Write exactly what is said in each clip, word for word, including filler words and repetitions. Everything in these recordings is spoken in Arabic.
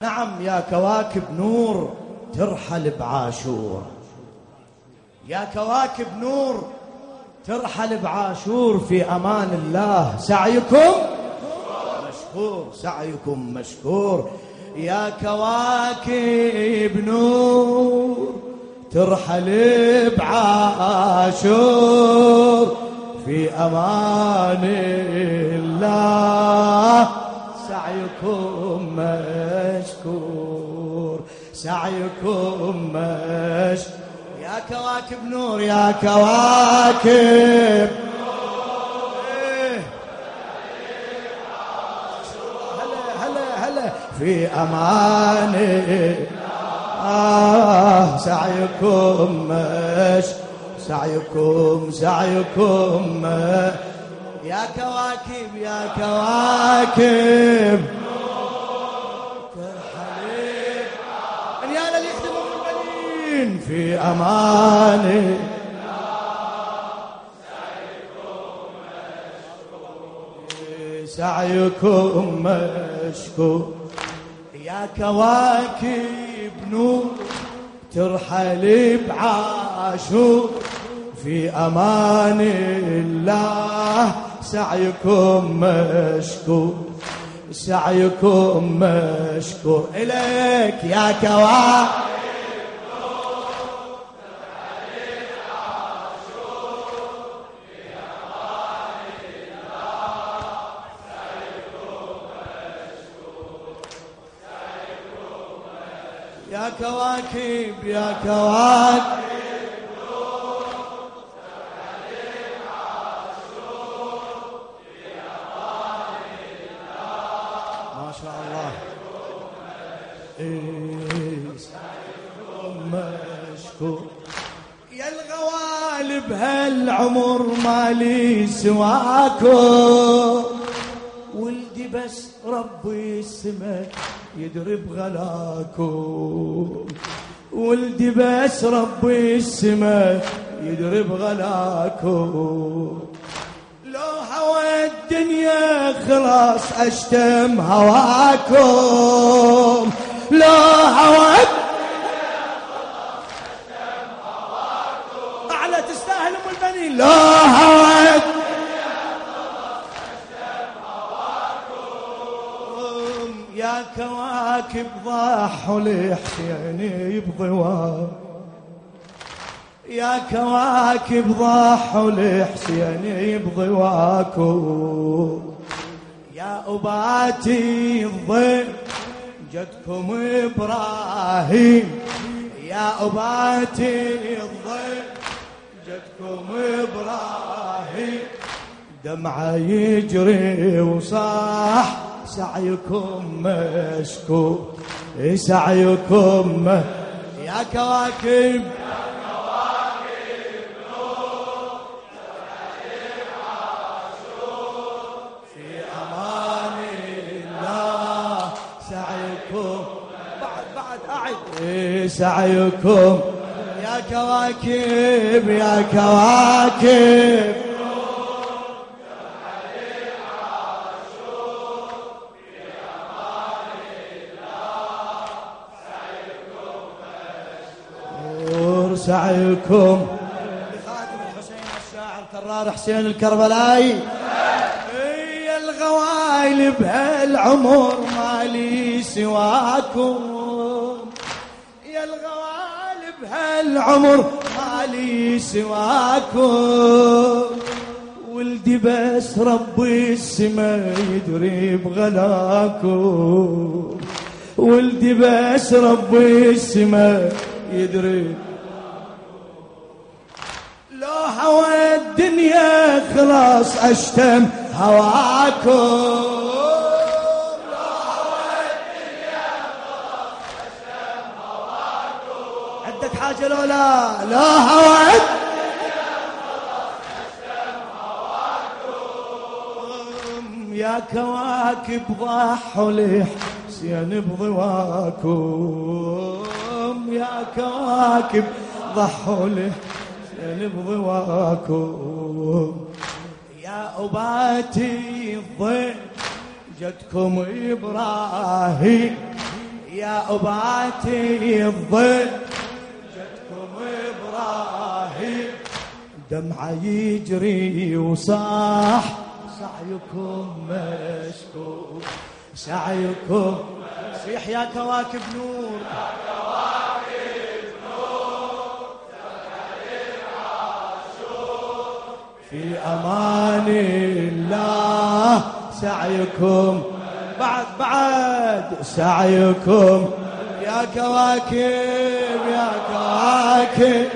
نعم يا كواكب نور ترحل بعاشور، يا كواكب نور ترحل بعاشور، في أمان الله سعيكم مشكور، سعيكم مشكور. يا كواكب نور ترحل بعاشور، في أمان الله سعيكم مشكور، سعيكم مشكور. يا كواكب نور، يا كواكب نور، هلا هلا هلا في أمان الله سعيكم مشكور، سعيكم سعيكم. يا كواكب يا كواكب ترحلي أنيانا اللي يخدموا البنين في أمان سعيكم مشكور. يا كواكب نور ترحلي بعاشور، في أمان الله سعيكم مشكور، سعيكم مشكور. إليك يا كواكب نور ترحلي بعاشور، في أمان الله سعيكم مشكور، سعيكم مشكور. يا كواكب يا كواكب مشكور. يا الغوالب هالعمر مالي سواكم، ولدي بس ربي السماء يدري بغلاكم، ولدي بس ربي السماء يدري بغلاكم. لو هوى الدنيا خلاص اشتم هواكم، لو هوى أعلى تستاهل أم البنين، لو هوى يا كواكب ضحوا لحسيني بضواكم، يا كواكب ضحوا لحسيني بضواكم. يا أباتي الضيف جدكم إبراهيم، يا أباتي الضيف جدكم إبراهيم. دمعة يجري وصاح سعيكم مشكور، سعيكم. يا كواكب سعيكم. يا كواكب يا كواكب سعيكم. لخادم الحسين الشاعر كرار حسين الكربلائي. يا الغوايل بهالعمر مالي سواكم، الغوالب هالعمر مالي سواكم، ولدي بس ربي السما يدري بغلاكم، ولدي بس ربي السما يدري. لو هوى الدنيا خلاص اشتم هواكم، حاجة لو لا لا هوى يا كواكب ضحوا لحسين بضواكم، يا كواكب ضحوا لحسين بضواكم. يا أباتي الضيف جدكم إبراهيم، يا أباتي الظل جدكم إبراهيم دمعة يجري وصاح سعيكم مشكور سعيكم صيح يا كواكب نور يا كواكب نور في أمان الله سعيكم بعد بعد سعيكم يا كواكب يا كواكب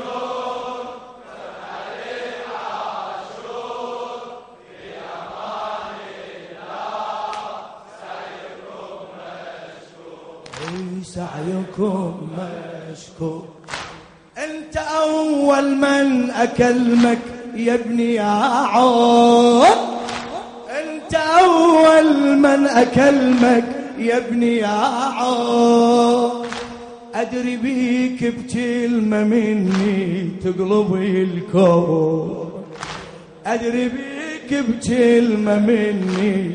سعيكم مشكور انت اول من اكلمك يا ابني يا عون انت اول من اكلمك يا ابني يا عون ادري بيك بكلمه مني تقلب الكون ادري بيك بكلمه مني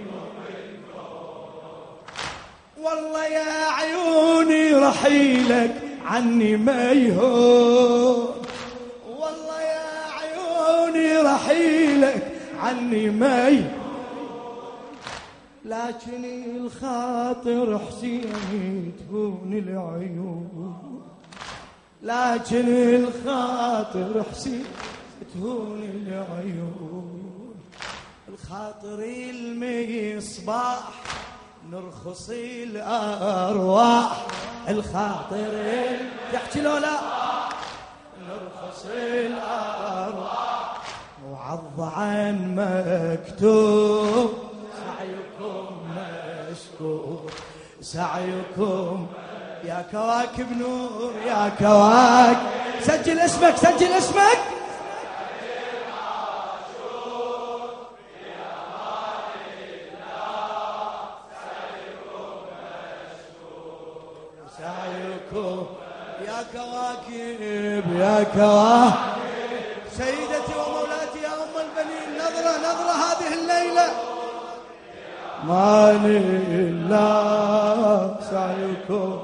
والله يا عيوني رحيلك عني ما يهون والله يا عيوني رحيلك عني ما يهون لكن الخاطر حسين تهون العيون لكن الخاطر حسين تهون العيون الخاطر المصباح نرخص الأرواح الخاطر تحكي لو لا نرخص الأرواح وعض عن مكتوب سعيكم مشكور سعيكم يا كواكب نور يا كواكب سجل اسمك سجل اسمك سعيكم يا كواكب يا كواكب سيدتي ومولاتي يا أم البنين نظرة نظرة هذه الليلة ما لله سعيكم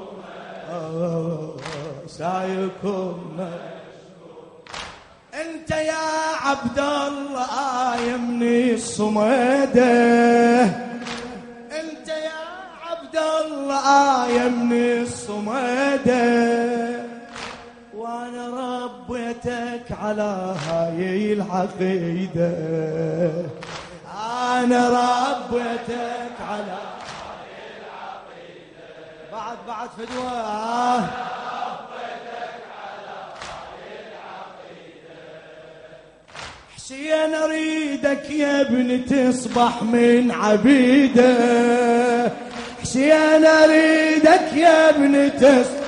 سعيكم انت يا عبد الله آية من الصمدة انت يا عبد الله آية من الصمدة وانا ربيتك على هاي العقيدة انا ربيتك على هاي العقيدة بعد بعد فدوة ربيتك على هاي العقيدة حسين اريدك يا ابني تصبح من عبيده حسين اريدك يا ابني تصبح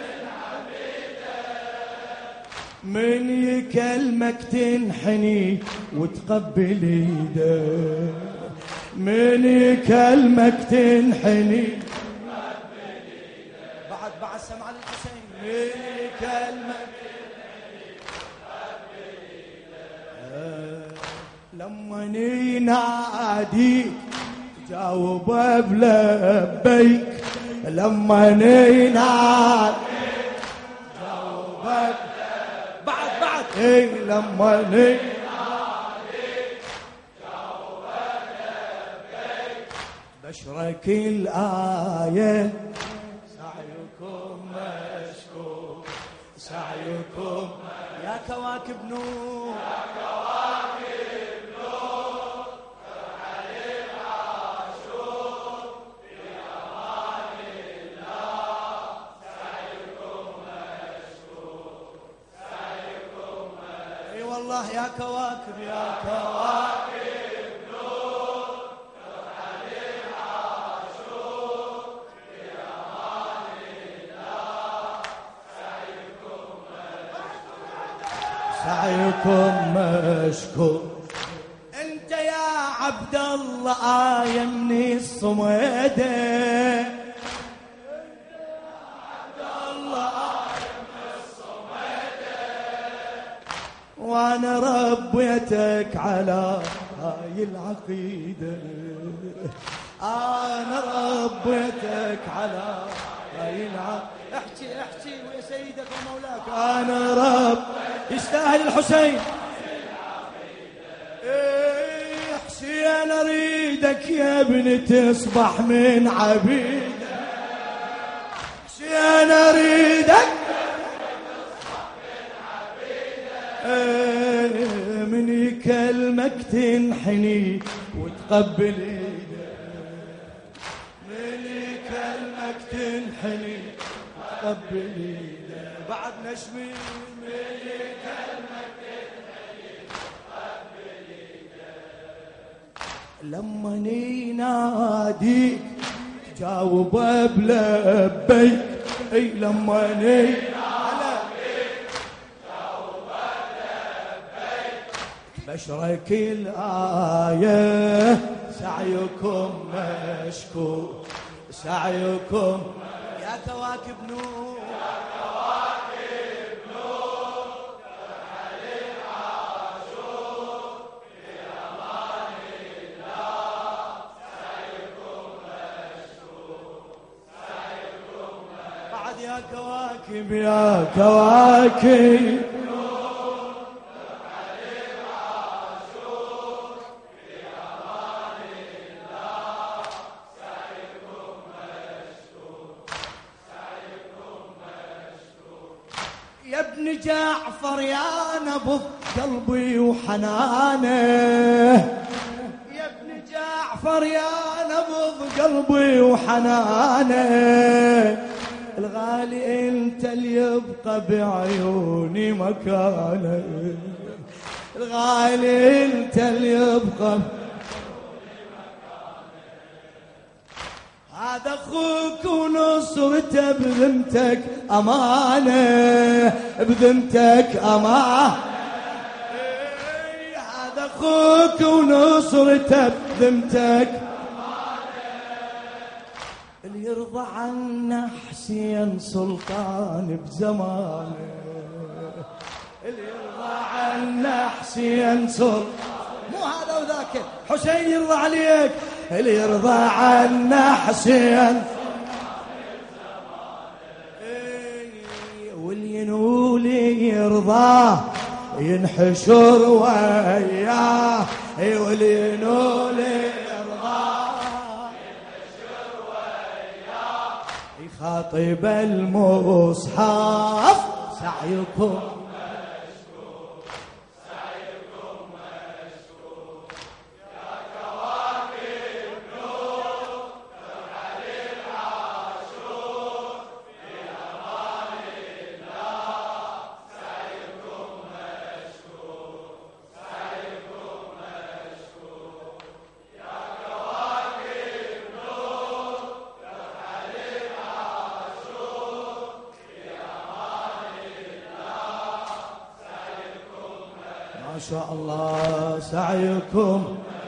من يكلمك تنحني وتقبل ايده من يكلمك تنحني وتقبل ايده بعد بعد سمع الحسين من يكلمك تنحني وتقبل ايده لما يناديك جاوب بلبيك لما يناديك جاوب بعد بعد اي لما نناديك جاوب لبيك بشرك الآية سعيكم مشكور سعيكم يا كواكب نور يا كواكب نور فرحة العاشور في أمان الله سعيكم مشكور اي والله يا كواكب يا كواكب نور فرحة العاشور في أمان الله سعيكم مشكور سعيكم مشكور انت يا عبد الله آية من الصمدة وانا ربيتك على هاي العقيدة أنا ربيتك على ينعم. احكي احكي ويا سيدك ومولاك. أنا رب يستاهل الحسين. احكي أنا أريدك يا ابني تصبح من عبيدك. احكي أنا أريدك من يكلمك تنحني وتقبل ايده. من يكلمك تنحني وتقبل ايده. بعد نشمي من يكلمك تنحني وتقبل ايده. لما يناديك تجاوب بلبيك. اي لما يناديك بشرك الآية. سعيكم مشكور سعيكم يا كواكب نور. يا كواكب نور ترحل العاشور في أمان الله. سعيكم مشكور سعيكم مشكور. بعد يا كواكب يا كواكب يا ابن جعفر يا نبض قلبي وحنانه. يا ابن جعفر يا نبض قلبي وحنانه. الغالي انت اللي يبقى بعيوني مكانه. الغالي انت اللي يبقى. هذا اخوك ونصرته بذمتك امانه. بذمتك امانه. هذا اخوك ونصرته بذمتك امانه. اللي يرضى عنا حسين سلطان بزمانه. اللي يرضى عنا حسين سلطان. مو هذا وذاك حسين يرضى عليك. اللي يرضى عنا حسين واللي ينولي يرضاه ينحشر وياه. واللي ينولي يرضاه ينحشر وياه. يخاطب المصحف. سعيكم ما شاء الله. سعيكم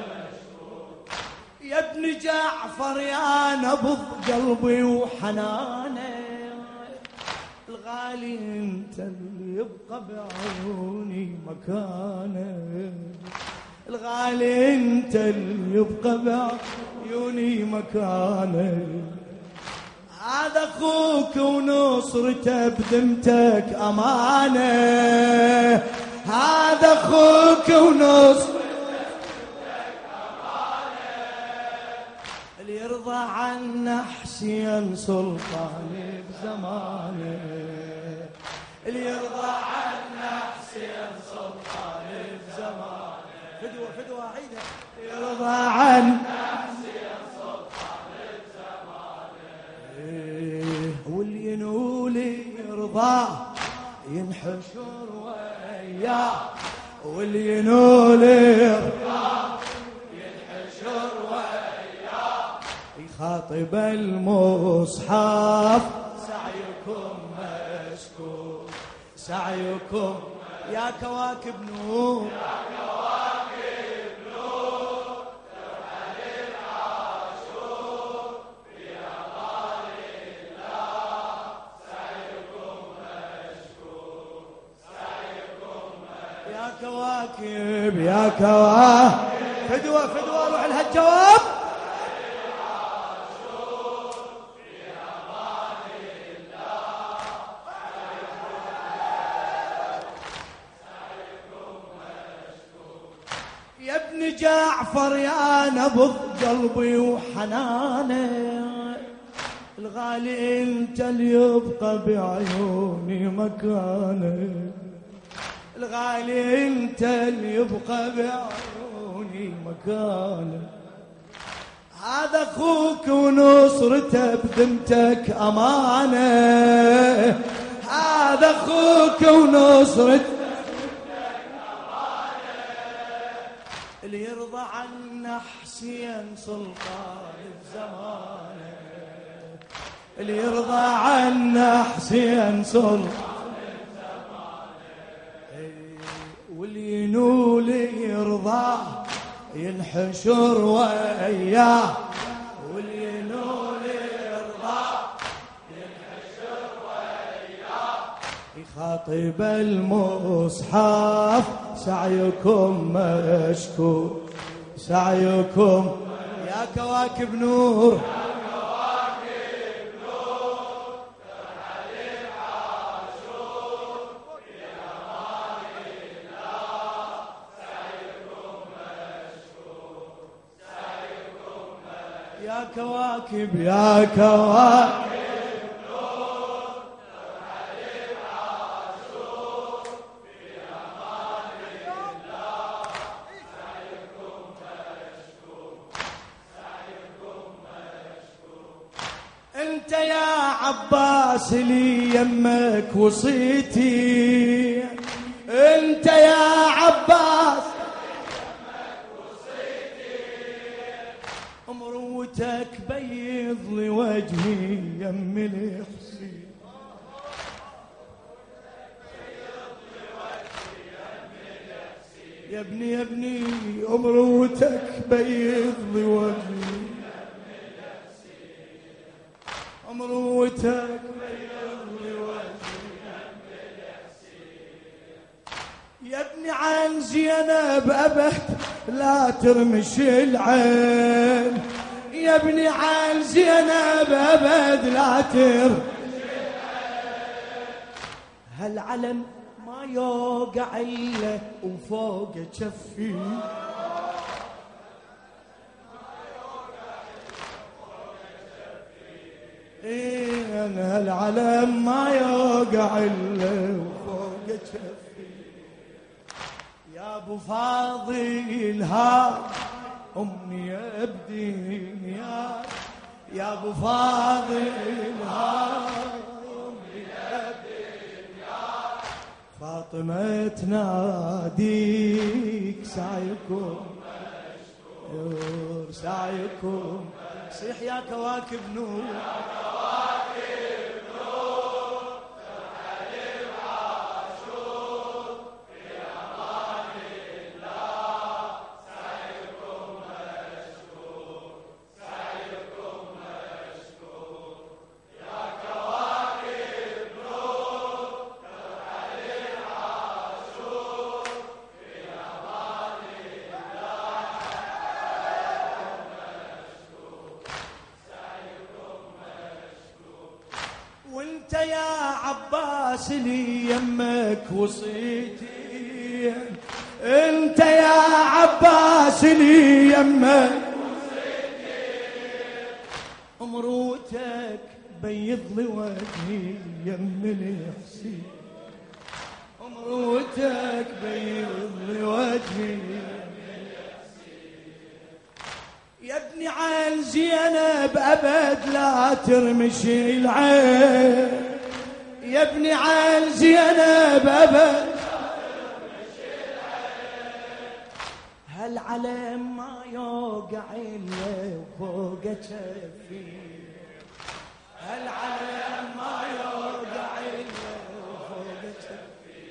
يا ابن جعفر يا نبض قلبي وحنانه. الغالي انت اللي يبقى بعيوني مكانه. الغالي انت اللي يبقى بعيوني مكانه. هذا اخوك ونصرته بذمتك امانه. هذا اخوك ونصرته بذمتك امانه. اللي يرضى عنا حسين سلطان بزمانه. اللي يرضى عنا حسين سلطان بزمانه. فدوه فدوه عيدها. يرضى عنا حسين سلطان بزمانه. واللي ينولي يرضاه ينحشر وياه. واللي ينولي يرضاه ينحشر وياه. يخاطب المصحف. سعيكم مشكور سعيكم يا كواكب نور. يا كواكب نور ترحل العاشور في أمان الله. سعيكم مشكور سعيكم مشكور. يا كواكب يا كواكب. فدوة فدوة روح لها الجواب. جعفر يا نبض قلبي وحنانه، الغالي انت اللي يبقى بعيوني مكانه، الغالي انت اللي يبقى بعيوني مكانه. هذا اخوك ونصرته بذمتك امانه، هذا اخوك ونصرته بذمتك امانه، اللي يرضى عنا حسين سلطان بزمانه، اللي يرضى عنا حسين سلطان بزمانه، واللي ينول يرضاه ينحشر وياه، واللي ينول يرضاه ينحشر وياه، يخاطب المصحف سعيكم مشكور، سعيكم يا كواكب نور، يا كواكب يا كواكب نور، حليب عاشور في أمان الله، سعيكم مشكور، سعيكم مشكور. انت يا عباس لي يمك وصيتي، انت يا عباس مروتك بيض لي وجهي يم الحسين، يا ابني يا ابني مروتك بيض لي وجهي، مروتك بيض لي وجهي، يا ابني عن زينب أبد لا ترمش العين، يا ابني عن زينب أبد لا ترمش العين، هالعلم ما يوقع إلا وفوق جفي، إيه أنا هالعلم ما يوقع إلا وفوق جفي، يا ابو فاضل ها امي يا بدين يا يا ابو فاضل ها امي يا بدين يا فاطمه تناديك، سعيكم مشكور، سعيكم صيح يا كواكب نور، وانت يا عباس لي يمك وصيتي، انت يا عباس لي يمك وصيتي، مروتك بيض لي وجهي يم الحسين، مروتك بيض لي وجهي يا ابني عن زينب أبد لا ترمشي العين، يا ابني عن زينب أبد لا ترمشي العين، هالعلم ما يوقع إلا وفوق جفي، هالعلم ما يوقع إلا وفوق جفي،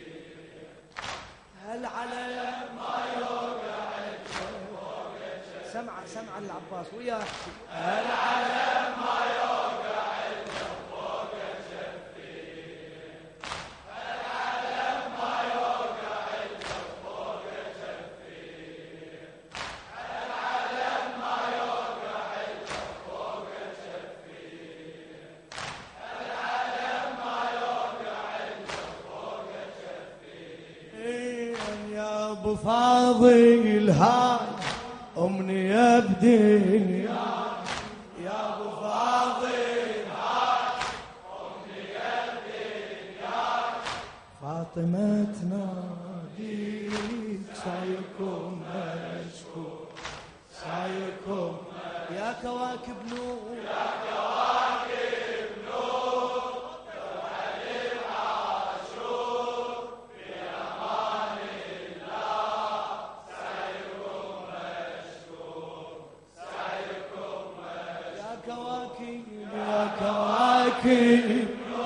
هالعلم ما يوقع سمع سمع العباس ويا احكي، العلم ما يوقع الا فوق جفي، العلم ما يوقع الا فوق جفي، العلم ما يوقع الا فوق جفي، العلم ما يوقع الا فوق جفي، يا ابو فاضل هاي أمنية بدنيا يا أبو فاضل فاطمة تناديك سعيكم مشكور سعيكم يا كواكب نور يا كواكب نور علي العاشور في أمان الله سعيكم مشكور سعيكم مشكور يا كواكب يا كواكب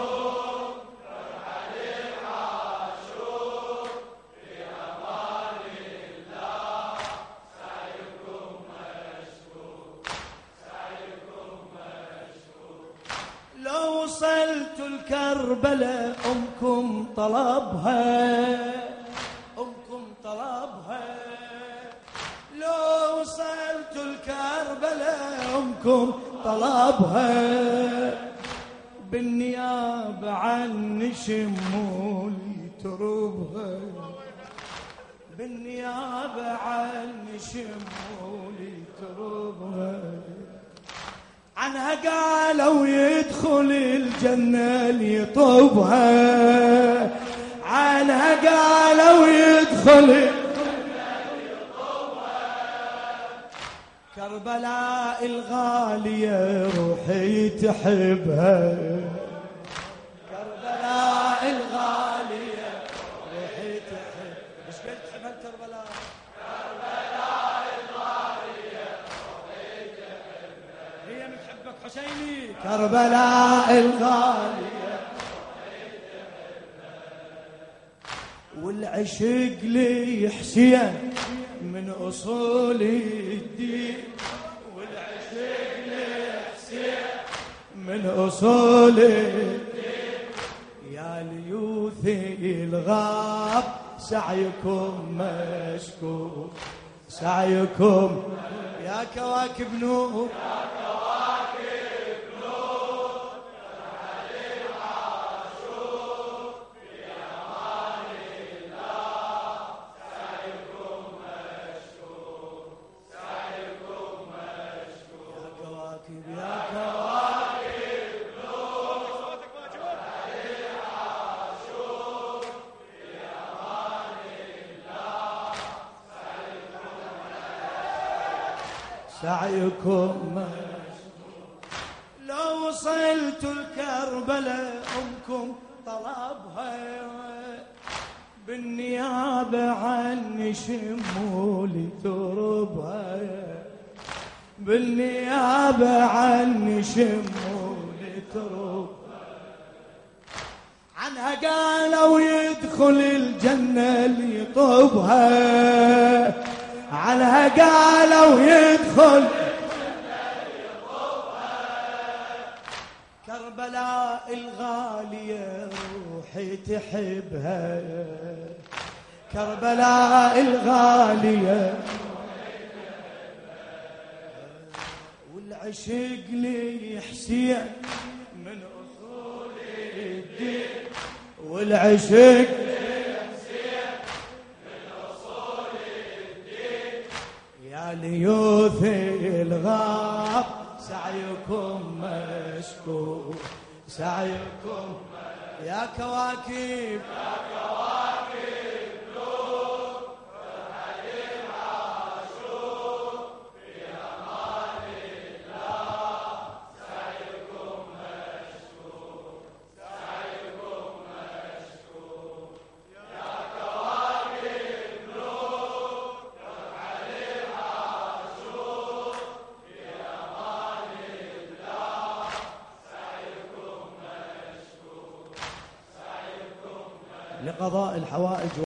وصلت الكربلاء أمكم طلبها أمكم طلبها لو وصلت الكربلاء أمكم طلبها بالنيابة عني شمولي تربها بالنيابة عني شمولي تربها عنها قالوا يدخل الجنة ليطوبها عنها قالوا يدخل الجنة ليطوبها كربلاء الغالية روحي تحبها كربلاء الغالية روحي تحبها مش قلت تحبها كربلاء حسيني كربلاء الغالية والعشق لي حسين من أصول الدين والعشق لي حسين من أصول الدين يا ليوثي الغاب سعيكم مشكور سعيكم يا كواكب نور سعيكم لو وصلت الكربلاء أمكم طلبها بالنيابة عني شمولي تربها بالنيابة عني شمولي تربها عنها قالوا يدخل الجنة ليطوبها عنها قالوا يدخل كربلاء الغالية روحي تحبها كربلاء الغالية والعشق لي حسين من أصول الدين والعشق ليوثي الغاب سعيكم مشكور سعيكم يا كواكب يا كواكب نور علي العاشور في أمان الله سعيكم مشكور سعيكم مشكور يا كواكب نور علي لقضاء الحوائج